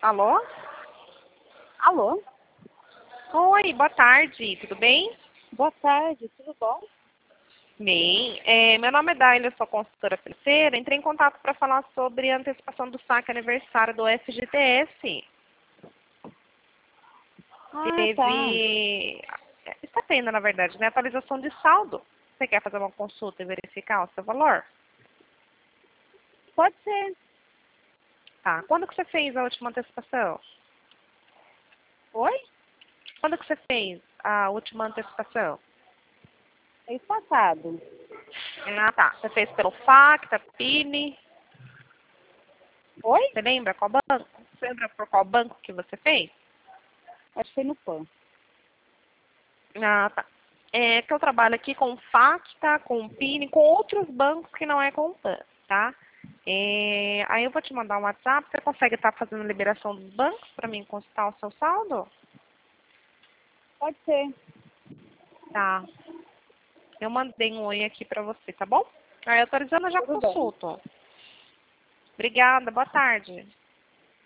Alô? Alô? Oi, boa tarde, tudo bem? Boa tarde, tudo bom? Bem, meu nome é Daila, eu sou consultora financeira. Entrei em contato para falar sobre a antecipação do saque aniversário do FGTS. Ah, tá. Teve, está tendo, na verdade, né, atualização de saldo. Você quer fazer uma consulta e verificar o seu valor? Pode ser. Tá. Quando que você fez a última antecipação? Oi? Quando que você fez a última antecipação? Mês passado. Ah, tá. Você fez pelo FAC, PIN. Oi? Você lembra qual banco? Você lembra por qual banco que você fez? Acho que foi no PAN. Ah, tá. É que eu trabalho aqui com Facta, com Pini, com outros bancos que não é com o PAN, tá? Aí eu vou te mandar um WhatsApp. Você consegue estar fazendo liberação dos bancos para mim consultar o seu saldo? Pode ser. Tá. Eu mandei um oi aqui para você, tá bom? Aí autorizando, eu já Tudo bem. consulto. Obrigada, boa tarde.